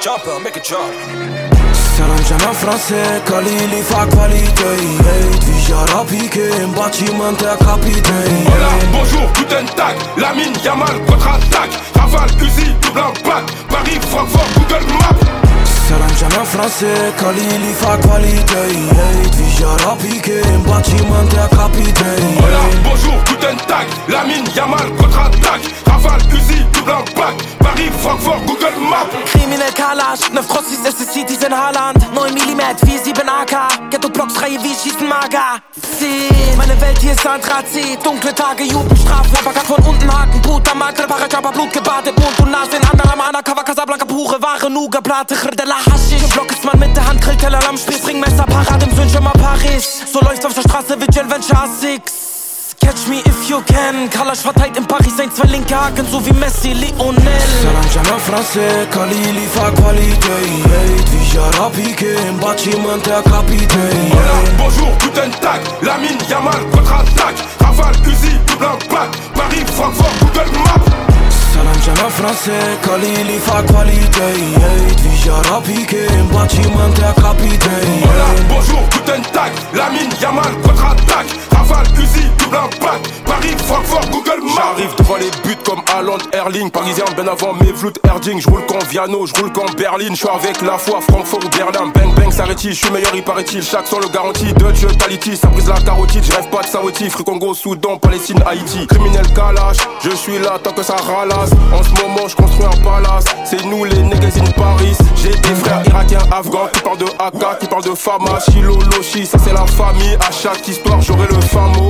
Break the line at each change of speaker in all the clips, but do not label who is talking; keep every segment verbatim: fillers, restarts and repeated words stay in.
chopper, make it drop.
Salam jam en français, Khalili fa qualité. Hey, Vijara piqué, un bâtiment de capitaine.
Hola, bonjour, guten tag. La mine, Yamal, contre-attaque. Rafale, Uzi, double impact. Paris, Francfort, Google Maps.
Salam jam en français, Khalili fa qualité. Hey, Vijara piqué, un bâtiment de capitaine.
Hola, bonjour, guten tag. La mine, Yamal, contre-attaque. Rafale, Uzi, double impact. Paris, Francfort, Google Maps.
Kriminell Kalash, neuf Cross S S Cities in Haaland. neun Millimeter, vier sieben A K. Ghetto-Blocks, Reihe wie schießen Mager. zehn, meine Welt hier ist Anthrazit. Dunkle Tage, Jugendstrafe, Labakat von unten Haken. Puta Madre, Parachapa, Blut gebadet. Mund und Nase in anderem Undercover, Casablanca, pure Ware, Nuga, Plate, Chirdella, Haschisch. Im Block ist man mit der Hand, Grillteller, Lammspieß, Ringmesser, Parad im Sünschema, Paris. So läuft's auf der Straße wie Venture six. Catch me if you can. Kalash verteilt in Paris ein, zwei linke Haken, so wie Messi, Lionel.
Salam jam en français, Khalili fa qualité. Hey, Vijara piqué, un bâtiment de capitaine.
Hola, bonjour, guten tag. La mine, Yamal, contre-attaque. Rafale, Uzi, double impact. Paris, Francfort, Google Maps.
Salam jam en français, Khalili fa qualité. Hey, Vijara piqué, un bâtiment de capitaine.
Hola, bonjour, guten tag. La mine, Yamal, contre-attaque. Rafale, Uzi, double impact. Paris, Francfort, Google Maps.
J'arrive devant les buts comme Haaland, Erling. Parisien ben avant Mevlut, Erding. J'roule qu'en Viano, j'roule qu'en Berlin. J'suis avec la foi, Francfort ou Berlin. Bang bang, s'arrête-il, j'suis meilleur, il paraît-il. Chaque son le garantie, Dutch, Taliti. Ça brise la carotide, j'rêve pas de Saouti. Free Congo, Soudan, Palestine, Haïti. Criminel Kalash, je suis là tant que ça ralasse. En ce moment, j'construis un palace. C'est nous les niggas in Paris. J'ai des frères irakiens, afghans qui parlent de A K, qui parlent de Fama, Chilo, Loshi. Ça c'est la famille, à chaque histoire j'aurai le fin mot.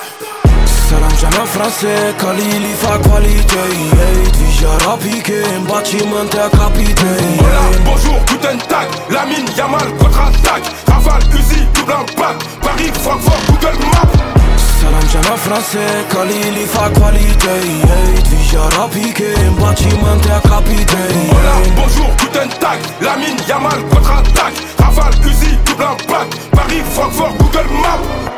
Salam jam en français, Khalili fa qualité. Hey, Vijara piqué, un bâtiment de capitaine.
Hola, bonjour, guten tag. La mine, Yamal, contre-attaque. Rafale, Uzi, double impact. Paris, Francfort, Google Maps.
Salam jam en français, Khalili fa qualité. Hey, Vijara piqué, un bâtiment de capitaine.
Hola, bonjour, guten tag. La mine, Yamal, contre-attaque. Rafale, Uzi, double impact. Paris, Francfort, Google Maps.